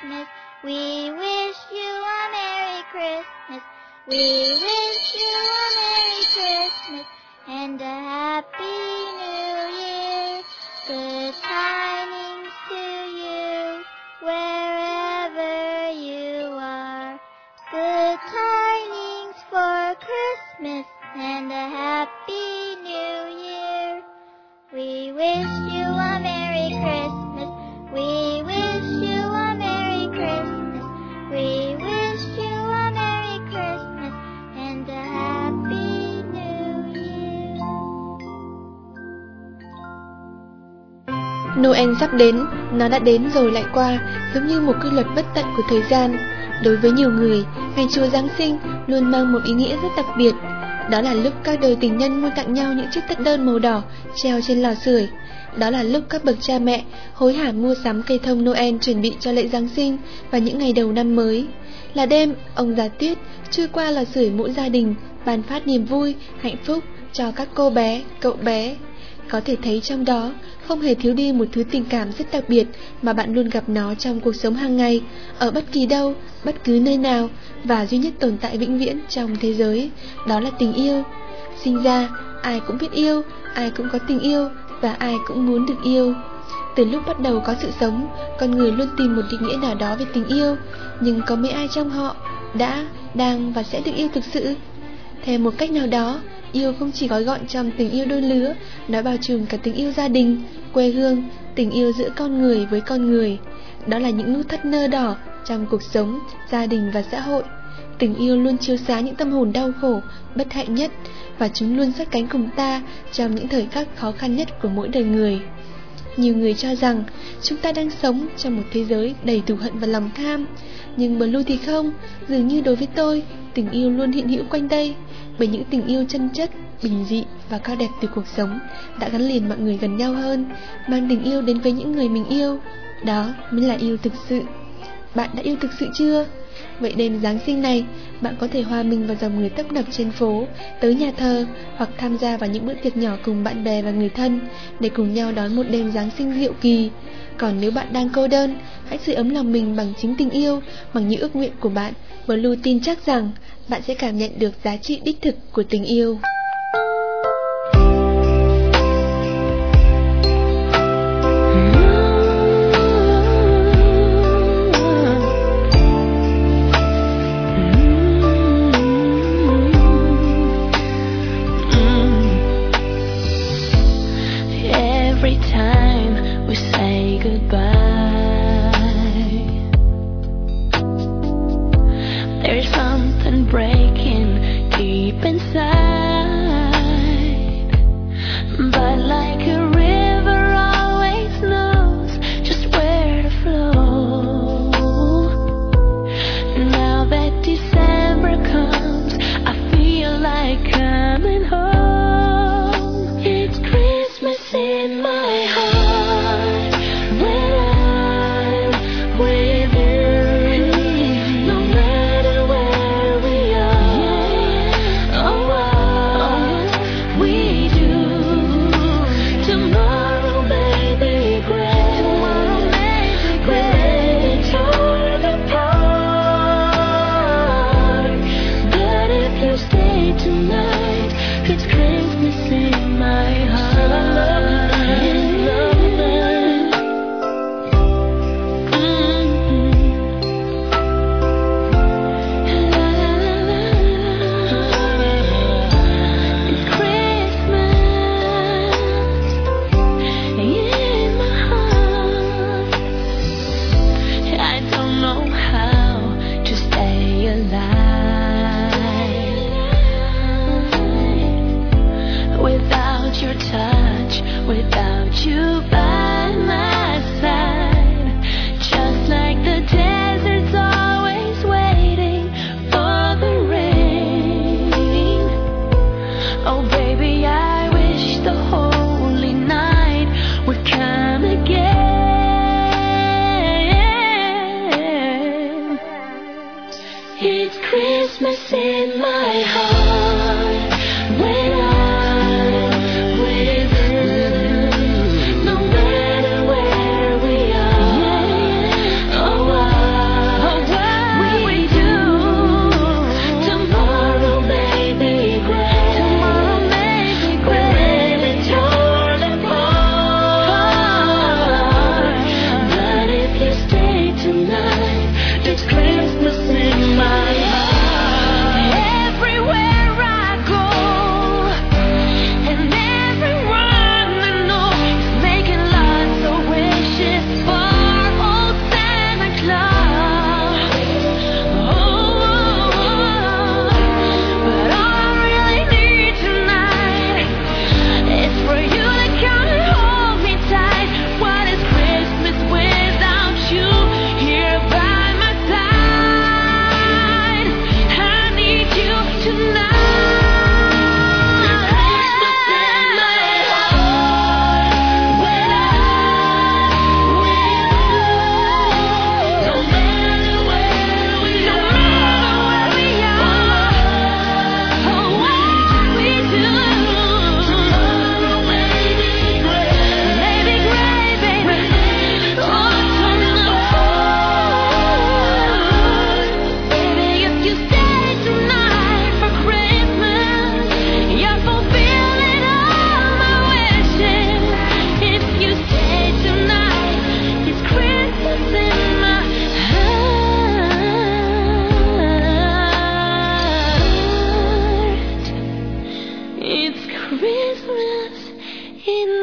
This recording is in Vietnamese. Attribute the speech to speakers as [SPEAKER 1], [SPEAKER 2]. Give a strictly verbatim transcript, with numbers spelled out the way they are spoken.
[SPEAKER 1] Christmas. We wish you a Merry Christmas. We wish you a Merry Christmas and a Happy New Year. Good tidings to you wherever you are. Good tidings for Christmas and a Happy New Year. We wish you a Merry Christmas. We wish you a Merry Christmas. We wish you a Merry Christmas and a Happy New Year.
[SPEAKER 2] Noel sắp đến, nó đã đến rồi lại qua, giống như một quy luật bất tận của thời gian. Đối với nhiều người, ngày Chúa Giáng sinh luôn mang một ý nghĩa rất đặc biệt. Đó là lúc các đời tình nhân mua tặng nhau những chiếc tất đơn màu đỏ treo trên lò sưởi. Đó là lúc các bậc cha mẹ hối hả mua sắm cây thông Noel chuẩn bị cho lễ Giáng sinh và những ngày đầu năm mới. Là đêm, ông già Tuyết trôi qua lò sưởi mỗi gia đình, ban phát niềm vui, hạnh phúc cho các cô bé, cậu bé. Có thể thấy trong đó không hề thiếu đi một thứ tình cảm rất đặc biệt mà bạn luôn gặp nó trong cuộc sống hàng ngày, ở bất kỳ đâu, bất cứ nơi nào, và duy nhất tồn tại vĩnh viễn trong thế giới, đó là tình yêu. Sinh ra, ai cũng biết yêu, ai cũng có tình yêu, và ai cũng muốn được yêu. Từ lúc bắt đầu có sự sống, con người luôn tìm một định nghĩa nào đó về tình yêu, nhưng có mấy ai trong họ đã, đang và sẽ được yêu thực sự? Theo một cách nào đó, yêu không chỉ gói gọn trong tình yêu đôi lứa, nó bao trùm cả tình yêu gia đình, quê hương, tình yêu giữa con người với con người. Đó là những nút thắt nơ đỏ trong cuộc sống, gia đình và xã hội. Tình yêu luôn chiếu sáng những tâm hồn đau khổ, bất hạnh nhất, và chúng luôn sát cánh cùng ta trong những thời khắc khó khăn nhất của mỗi đời người. Nhiều người cho rằng chúng ta đang sống trong một thế giới đầy thù hận và lòng tham, nhưng Blue thì không. Dường như đối với tôi, tình yêu luôn hiện hữu quanh đây, bởi những tình yêu chân chất, bình dị và cao đẹp từ cuộc sống đã gắn liền mọi người gần nhau hơn, mang tình yêu đến với những người mình yêu. Đó mới là yêu thực sự. Bạn đã yêu thực sự chưa? Vậy đêm Giáng sinh này, bạn có thể hòa mình vào dòng người tấp nập trên phố, tới nhà thờ, hoặc tham gia vào những bữa tiệc nhỏ cùng bạn bè và người thân, để cùng nhau đón một đêm Giáng sinh diệu kỳ. Còn nếu bạn đang cô đơn, hãy sưởi ấm lòng mình bằng chính tình yêu, bằng những ước nguyện của bạn. Blue tin chắc rằng bạn sẽ cảm nhận được giá trị đích thực của tình yêu.
[SPEAKER 3] Every time we say goodbye, there's something breaking deep inside. But like a river always knows just where to flow. Now that December comes, I feel like coming home. It's Christmas in my heart when I'm with you. No matter where we are or what we do, tomorrow may be great. We're ready to torn apart, but if you stay tonight, it's Christmas in my heart. Your touch, without you by my side, just like the desert's always waiting for the rain. Oh baby, I wish the holy night would come again. It's Christmas in my heart when I no matter where we are or what Christmas in